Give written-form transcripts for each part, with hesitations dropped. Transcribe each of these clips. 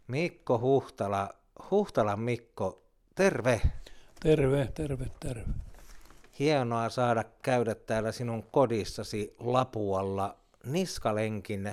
Mikko Huhtala, Huhtalan Mikko, terve. Terve, terve, terve. Hienoa saada käydä täällä sinun kodissasi Lapualla Niskalenkin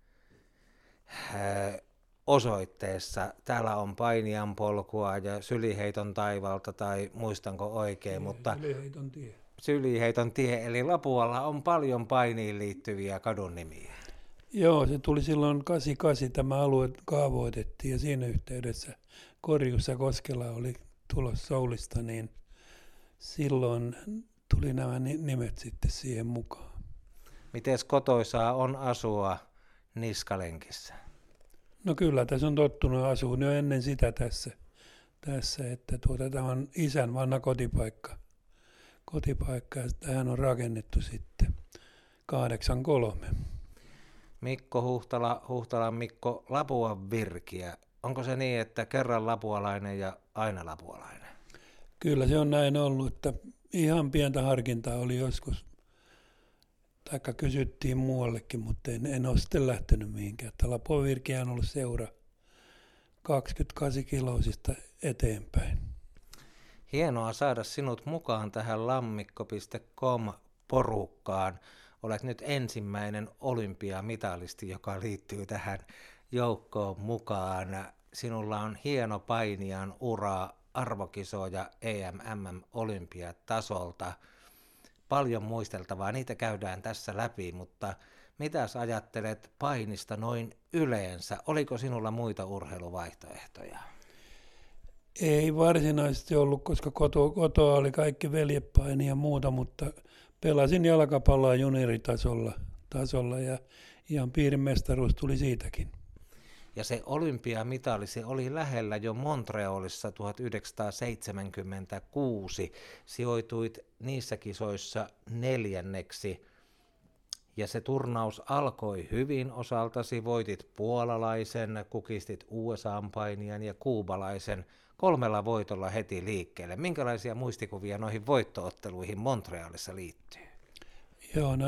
osoitteessa. Täällä on Painian polkua ja Syliheiton taivalta, tai muistanko oikein, mutta Syliheiton tie. Syliheiton tie, eli Lapualla on paljon Painiin liittyviä kadunnimiä. Joo, se tuli silloin 88, tämä alue kaavoitettiin ja siinä yhteydessä Korjussa Koskela oli tulossa Soulista, niin silloin tuli nämä nimet sitten siihen mukaan. Mites kotoisaa on asua Niskalenkissä? No kyllä, tässä on tottunut asuun jo ennen sitä tässä että tämä on isän vanha kotipaikka ja tähän on rakennettu sitten 83. Mikko Huhtalan Mikko, Lapuan virkiä. Onko se niin, että kerran lapualainen ja aina lapualainen? Kyllä se on näin ollut, että ihan pientä harkintaa oli joskus, taikka kysyttiin muuallekin, mutta en ole sitten lähtenyt mihinkään. Lapuan virkiä on ollut seura 28 kiloisista eteenpäin. Hienoa saada sinut mukaan tähän lammikko.com-porukkaan. Olet nyt ensimmäinen olympiamitalisti, joka liittyy tähän joukkoon mukaan. Sinulla on hieno painijan ura, arvokisoja EM-MM-olympiatasolta. Paljon muisteltavaa, niitä käydään tässä läpi, mutta mitäs ajattelet painista noin yleensä? Oliko sinulla muita urheiluvaihtoehtoja? Ei varsinaisesti ollut, koska kotoa oli kaikki veljepaini ja muuta, mutta pelasin jalkapalloa junioritasolla ja ihan piirin mestaruus tuli siitäkin. Ja se olympiamitali, se oli lähellä jo Montrealissa 1976. Sijoituit niissä kisoissa 4. Ja se turnaus alkoi hyvin osaltasi. Voitit puolalaisen, kukistit USA-painijan ja kuubalaisen 3 voitolla heti liikkeelle. Minkälaisia muistikuvia noihin voittootteluihin Montrealissa liittyy? Joo,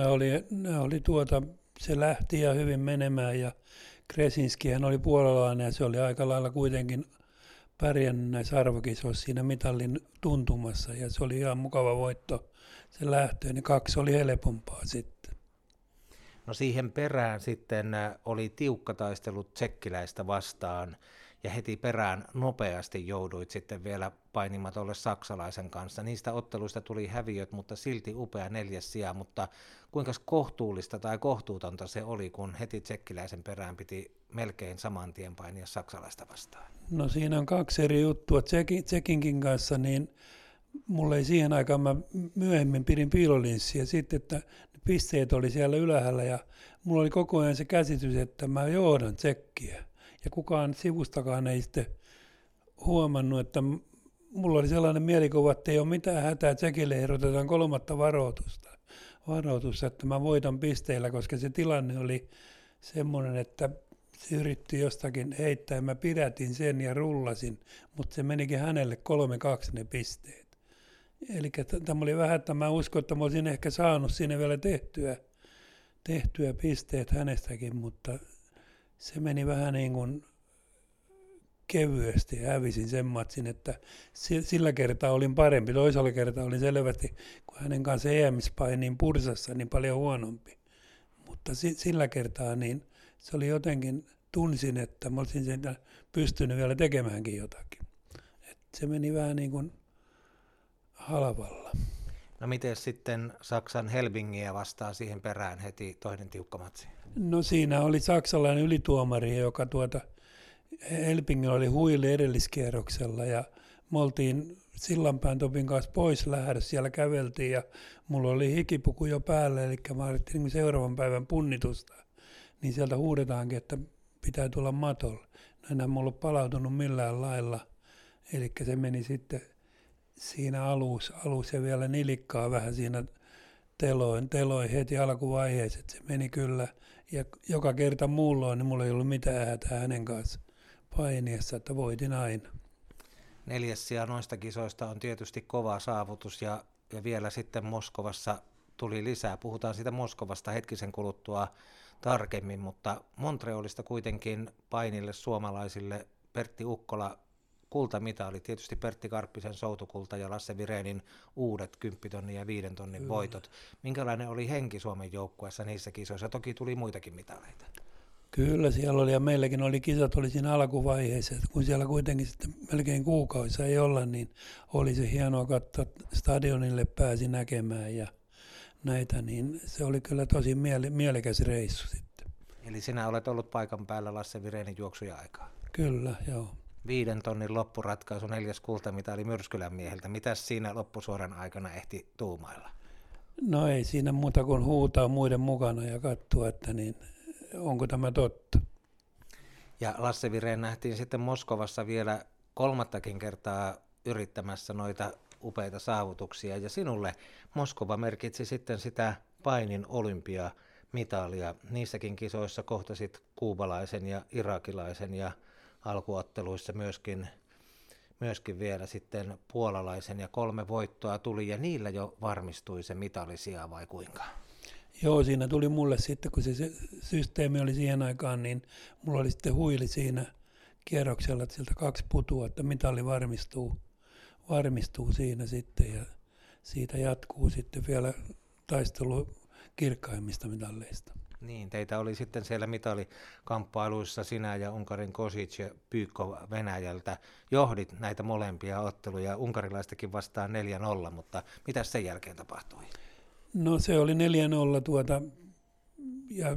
se lähti ja hyvin menemään ja Kresinskihän oli puolalainen ja se oli aika lailla kuitenkin pärjännyt näissä arvokisoissa siinä mitallin tuntumassa ja se oli ihan mukava voitto se lähtöön, niin 2 oli helpompaa sitten. No siihen perään sitten oli tiukka taistelu tsekkiläistä vastaan ja heti perään nopeasti jouduit sitten vielä painimatolle saksalaisen kanssa. Niistä otteluista tuli häviöt, mutta silti upea 4. sija, mutta kuinka kohtuullista tai kohtuutonta se oli, kun heti tsekkiläisen perään piti melkein saman tien painia saksalaista vastaan? No siinä on 2 eri juttua. Tsekinkin kanssa, niin mulla ei siihen aikaan, mä myöhemmin pidin piilolinssiä sitten, että ne pisteet oli siellä ylhäällä ja mulla oli koko ajan se käsitys, että mä johdan tsekkiä. Ja kukaan sivustakaan ei sitten huomannut, että mulla oli sellainen mielikuva, että ei ole mitään hätää, tsekille ehdotetaan 3. varoitusta, että mä voitan pisteillä, koska se tilanne oli semmoinen, että se yritti jostakin heittää ja mä pidätin sen ja rullasin, mutta se menikin hänelle 3-2 ne pisteet. Eli tämä oli vähän, että mä uskon, että mä olisin ehkä saanut sinne vielä tehtyä pisteet hänestäkin, mutta se meni vähän niin kuin kevyesti, hävisin sen matsin, että sillä kertaa olin parempi. Toisella kertaa olin selvästi, kun hänen kanssa EM:ssä painin Pursassa, niin paljon huonompi. Mutta sillä kertaa niin se oli jotenkin, tunsin, että mä olisin sen pystynyt vielä tekemäänkin jotakin. Et se meni vähän niin kuin halvalla. No miten sitten Saksan Helbingiä vastaan siihen perään heti toinen tiukka matsi? No siinä oli saksalainen ylituomari, joka Helbingillä oli huili edelliskierroksella ja me oltiin Sillanpään Topin kanssa pois lähdössä, siellä käveltiin ja mulla oli hikipuku jo päällä, eli mä alettiin niin seuraavan päivän punnitusta, niin sieltä huudetaankin, että pitää tulla matolle. No enää mulla ole palautunut millään lailla, eli se meni sitten siinä alus ja vielä nilikkaa vähän siinä teloin heti alkuvaiheessa, että se meni kyllä. Ja joka kerta muulloin, niin mulla ei ollut mitään hätää hänen kanssa painiessa, että voitin aina. 4. sija noista kisoista on tietysti kova saavutus ja vielä sitten Moskovassa tuli lisää. Puhutaan siitä Moskovasta hetkisen kuluttua tarkemmin, mutta Montrealista kuitenkin painille suomalaisille Pertti Ukkola kultamitali, tietysti Pertti Karppisen soutukulta ja Lasse Virénin uudet 10 ja 5 tonnin voitot. Minkälainen oli henki Suomen joukkueessa niissä kisoissa? Toki tuli muitakin mitaleita. Kyllä siellä oli, ja meilläkin oli kisat oli siinä alkuvaiheessa, että kun siellä kuitenkin sitten melkein kuukausia ei olla, niin oli se hienoa katsoa, stadionille pääsi näkemään ja näitä, niin se oli kyllä tosi mielekäs reissu sitten. Eli sinä olet ollut paikan päällä Lasse Virénin juoksuja aikaa. Kyllä, joo. 5 tonnin loppuratkaisu, 4. kultamitali Myrskylän mieheltä. Mitäs siinä loppusuoran aikana ehti tuumailla? No ei siinä muuta kuin huutaa muiden mukana ja katsoa, että niin, onko tämä totta. Ja Lasse Virén nähtiin sitten Moskovassa vielä 3. kertaa yrittämässä noita upeita saavutuksia. Ja sinulle Moskova merkitsi sitten sitä painin olympiamitalia. Niissäkin kisoissa kohtasit kuubalaisen ja irakilaisen ja alkuotteluissa myöskin vielä sitten puolalaisen ja 3 voittoa tuli ja niillä jo varmistui se mitalisia vai kuinka? Joo, siinä tuli mulle sitten, kun se systeemi oli siihen aikaan, niin mulla oli sitten huili siinä kierroksella, että sieltä 2 putua, että mitali varmistuu siinä sitten ja siitä jatkuu sitten vielä taistelu kirkkaimmista mitalleista. Niin, teitä oli sitten siellä mitalikamppailuissa sinä ja Unkarin Kosic ja Pyykko Venäjältä. Johdit näitä molempia otteluja, unkarilaistakin vastaan 4-0, mutta mitä sen jälkeen tapahtui? No se oli 4-0 ja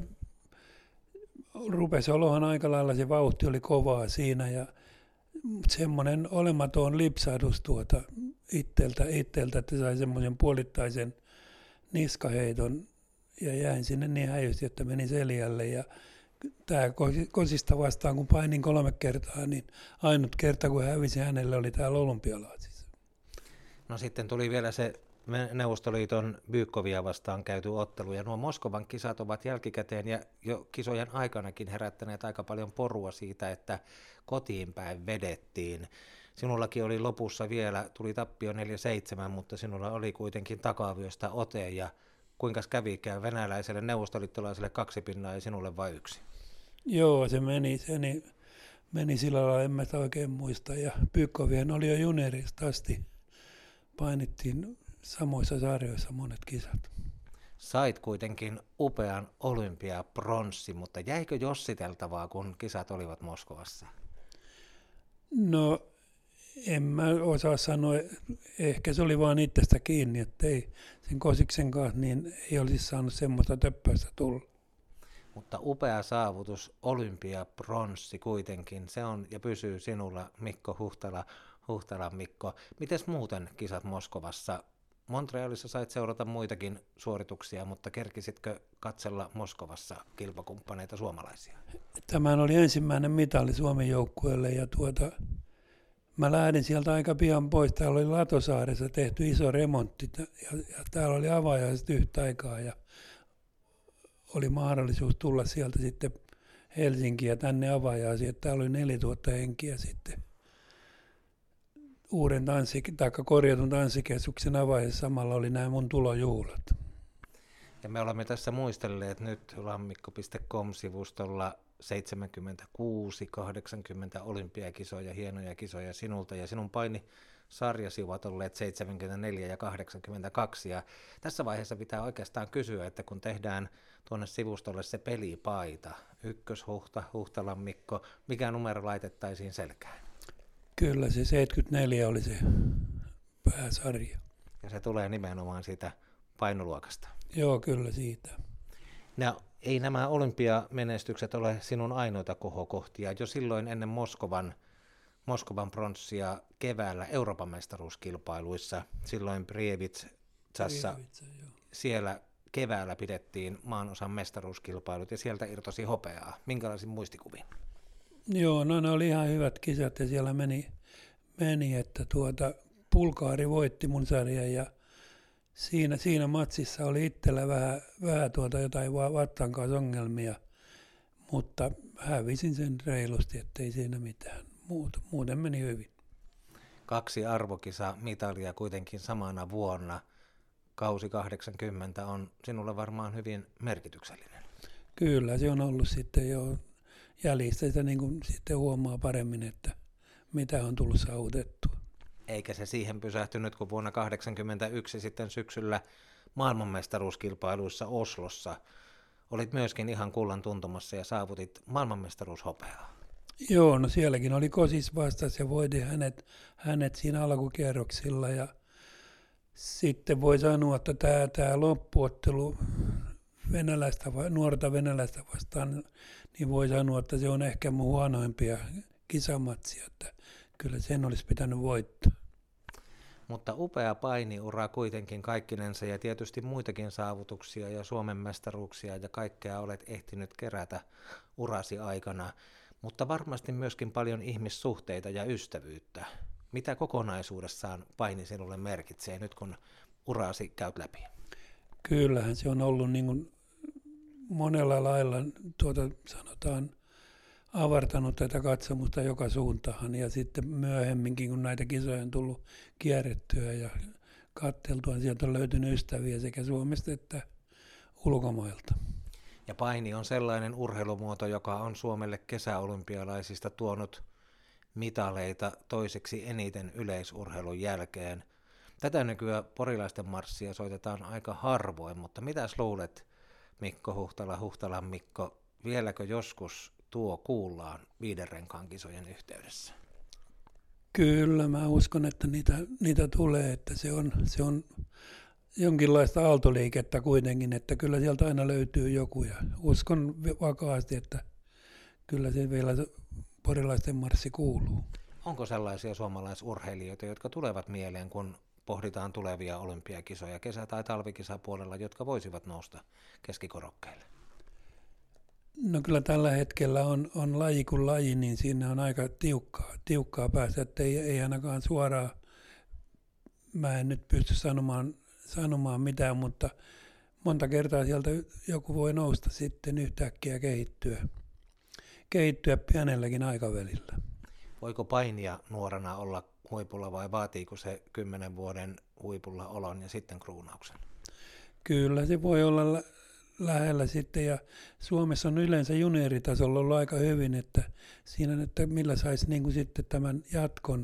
rupesi olohan aika lailla, se vauhti oli kovaa siinä ja semmoinen olematon lipsahdus itseltä, että sai semmoisen puolittaisen niskaheiton ja jäin sinne niin häijysti, että menin seljälle ja tämä Kosista vastaan, kun painin 3 kertaa, niin ainut kerta, kun hävisin hänelle, oli täällä olympialaisissa. No sitten tuli vielä se Neuvostoliiton Bykovia vastaan käyty ottelu, ja nuo Moskovan kisat ovat jälkikäteen ja jo kisojen aikanakin herättäneet aika paljon porua siitä, että kotiin päin vedettiin. Sinullakin oli lopussa vielä, tuli tappio 4-7, mutta sinulla oli kuitenkin takavyöstä ote, ja kuinka kävikään venäläiselle neuvostoliittolaiselle 2 pinnaa ja sinulle vain 1? Joo, se meni sillä lailla, en mä oikein muista, ja Bykovien oli jo juniorista asti, painittiin samoissa sarjoissa monet kisat. Sait kuitenkin upean olympiapronssi, mutta jäikö jossiteltavaa, kun kisat olivat Moskovassa? No, en mä osaa sanoa, ehkä se oli vaan itsestä kiinni, että ei sen Kosiksen kanssa niin ei olisi saanut semmoista töppäistä tulla. Mutta upea saavutus, olympiapronssi kuitenkin, se on ja pysyy sinulla, Mikko Huhtalan Mikko. Mites muuten kisat Moskovassa? Montrealissa sait seurata muitakin suorituksia, mutta kerkisitkö katsella Moskovassa kilpakumppaneita suomalaisia? Tämä oli ensimmäinen mitali Suomen joukkueelle ja mä lähdin sieltä aika pian pois. Täällä oli Latosaaressa tehty iso remontti ja täällä oli avaajaiset yhtä aikaa ja oli mahdollisuus tulla sieltä sitten Helsinkiin ja tänne avaajaisiin. Täällä oli 4000 henkiä sitten uuden korjatun tanssikeskuksen avaajassa. Samalla oli nämä mun tulojuhlat. Ja me olemme tässä muistelleet nyt lammikko.com-sivustolla 76-80 olympiakisoja, hienoja kisoja sinulta, ja sinun painisarjasi ovat olleet 74 ja 82, ja tässä vaiheessa pitää oikeastaan kysyä, että kun tehdään tuonne sivustolle se pelipaita, Huhtalan Mikko, mikä numero laitettaisiin selkään? Kyllä se 74 oli se pääsarja. Ja se tulee nimenomaan siitä painoluokasta. Joo, kyllä siitä. No, ei nämä olympiamenestykset ole sinun ainoita kohokohtia. Jo silloin ennen Moskovan pronssia keväällä Euroopan mestaruuskilpailuissa, silloin Prievitsassa, siellä keväällä pidettiin maanosan mestaruuskilpailut ja sieltä irtosi hopeaa. Minkälaisin muistikuvin? Joo, no ne oli ihan hyvät kisat ja siellä meni että Pulkaari voitti mun sarjan ja siinä matsissa oli itsellä vähän jotain vatsan kanssa ongelmia, mutta hävisin sen reilusti, ettei siinä mitään. Muuten meni hyvin. 2 arvokisa-mitalia kuitenkin samana vuonna. Kausi 80 on sinulle varmaan hyvin merkityksellinen. Kyllä, se on ollut sitten jo jäljistä sitä niin kuin sitten huomaa paremmin, että mitä on tullut saavutettua. Eikä se siihen pysähtynyt, kun vuonna 1981 sitten syksyllä maailmanmestaruuskilpailuissa Oslossa olit myöskin ihan kullan tuntumassa ja saavutit maailmanmestaruushopeaa. Joo, no sielläkin oli Kosis vastas ja voiti hänet siinä alkukierroksilla ja sitten voi sanoa, että tämä loppuottelu nuorta venäläistä vastaan, niin voi sanoa, että se on ehkä mun huonoimpia kisamatsia, että kyllä sen olisi pitänyt voittaa. Mutta upea painiura kuitenkin kaikkinensa ja tietysti muitakin saavutuksia ja Suomen mestaruuksia ja kaikkea olet ehtinyt kerätä urasi aikana, mutta varmasti myöskin paljon ihmissuhteita ja ystävyyttä. Mitä kokonaisuudessaan paini sinulle merkitsee nyt, kun urasi käyt läpi? Kyllähän se on ollut niin kuin monella lailla, sanotaan, avartanut tätä katsomusta joka suuntaan ja sitten myöhemminkin, kun näitä kisoja on tullut kierrettyä ja katteltua, sieltä on löytynyt ystäviä sekä Suomesta että ulkomailta. Ja paini on sellainen urheilumuoto, joka on Suomelle kesäolympialaisista tuonut mitaleita toiseksi eniten yleisurheilun jälkeen. Tätä nykyään porilaisten marssia soitetaan aika harvoin, mutta mitäs luulet, Mikko Huhtalan Mikko, vieläkö joskus tuo kuullaan 5 renkaan kisojen yhteydessä? Kyllä, mä uskon, että niitä tulee, että se on jonkinlaista aaltoliikettä kuitenkin, että kyllä sieltä aina löytyy joku ja uskon vakaasti, että kyllä se vielä porilaisten marssi kuuluu. Onko sellaisia suomalaisurheilijoita, jotka tulevat mieleen, kun pohditaan tulevia olympiakisoja kesä- tai talvikisapuolella, jotka voisivat nousta keskikorokkeille? No kyllä tällä hetkellä on laji kuin laji, niin siinä on aika tiukkaa päästä, että ei ainakaan suoraan, mä en nyt pysty sanomaan mitään, mutta monta kertaa sieltä joku voi nousta sitten yhtäkkiä kehittyä pienelläkin aikavälillä. Voiko painia nuorena olla huipulla vai vaatiiko se 10 vuoden huipulla olon ja sitten kruunauksen? Kyllä se voi olla lähellä sitten ja Suomessa on yleensä junioritasolla ollut aika hyvin, että siinä, että millä saisi niin kuin sitten tämän jatkon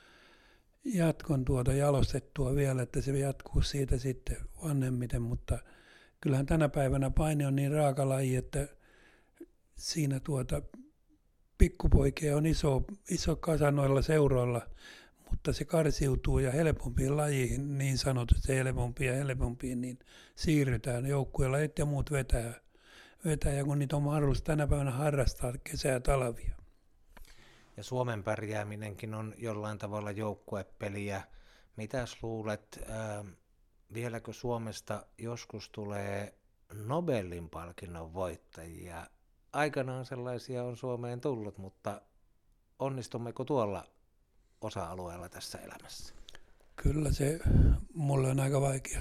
jalostettua vielä, että se jatkuu siitä sitten vanhemmiten, mutta kyllähän tänä päivänä paini on niin raaka laji, että siinä pikkupoikia on iso kasa noilla seuroilla, mutta se karsiutuu ja helpompiin lajiin, niin sanotusti helpompiin, niin siirrytään joukkueella ja muut vetää, kun niitä on mahdollista tänä päivänä harrastaa kesä- ja talvia. Ja Suomen pärjääminenkin on jollain tavalla joukkuepeliä. Mitäs luulet, vieläkö Suomesta joskus tulee Nobelin palkinnon voittajia? Aikanaan sellaisia on Suomeen tullut, mutta onnistummeko tuolla osa-alueella tässä elämässä? Kyllä se mulle on aika vaikea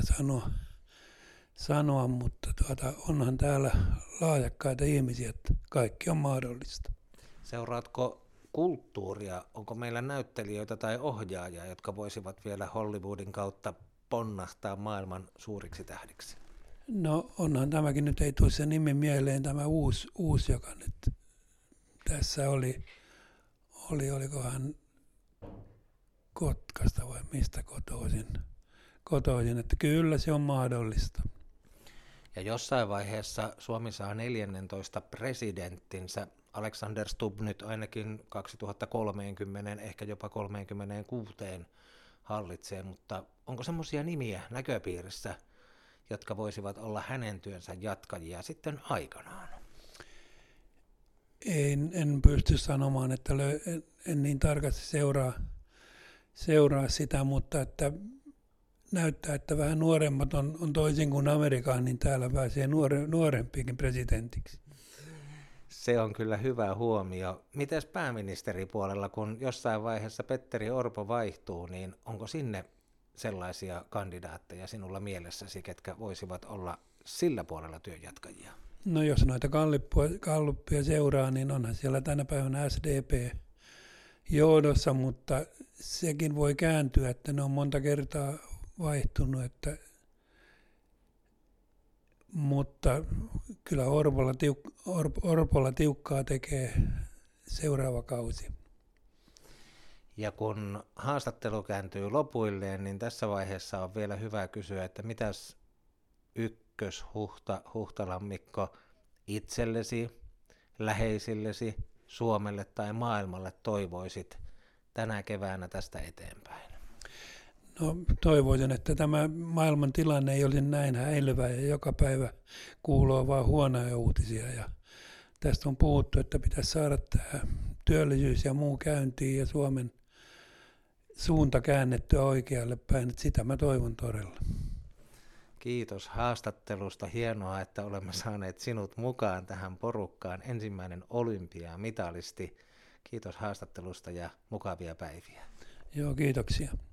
sanoa mutta onhan täällä laajakkaita ihmisiä, että kaikki on mahdollista. Seuraatko kulttuuria? Onko meillä näyttelijöitä tai ohjaajia, jotka voisivat vielä Hollywoodin kautta ponnahtaa maailman suuriksi tähdiksi? No onhan tämäkin, nyt ei tule se nimi mieleen, tämä uusi joka nyt tässä olikohan Kotkasta vai mistä kotoisin, että kyllä se on mahdollista. Ja jossain vaiheessa Suomi saa 14 presidenttinsä. Alexander Stubb nyt ainakin 2030, ehkä jopa 36 hallitsee, mutta onko semmoisia nimiä näköpiirissä, jotka voisivat olla hänen työnsä jatkajia sitten aikanaan? En pysty sanomaan, että en niin tarkasti seuraa sitä, mutta että näyttää, että vähän nuoremmat on toisin kuin Amerikaan, niin täällä pääsee nuorempikin presidentiksi. Se on kyllä hyvä huomio. Mites pääministeripuolella, kun jossain vaiheessa Petteri Orpo vaihtuu, niin onko sinne sellaisia kandidaatteja sinulla mielessäsi, ketkä voisivat olla sillä puolella työnjatkajia? No jos noita galluppia seuraa, niin onhan siellä tänä päivänä SDP johdossa, mutta sekin voi kääntyä, että ne on monta kertaa vaihtunut, mutta kyllä Orpolla tiukkaa tekee seuraava kausi. Ja kun haastattelu kääntyy lopuilleen, niin tässä vaiheessa on vielä hyvä kysyä, että mitäs Huhtalan-Mikko itsellesi, läheisillesi, Suomelle tai maailmalle toivoisit tänä keväänä tästä eteenpäin? No toivoisin, että tämä maailman tilanne ei olisi näin häilyvä ja joka päivä kuuluu vain huonoja uutisia. Ja tästä on puhuttu, että pitäisi saada tämä työllisyys ja muu käyntiin ja Suomen suunta käännettyä oikealle päin. Että sitä mä toivon todella. Kiitos haastattelusta. Hienoa, että olemme saaneet sinut mukaan tähän porukkaan. Ensimmäinen olympiamitalisti. Kiitos haastattelusta ja mukavia päiviä. Joo, kiitoksia.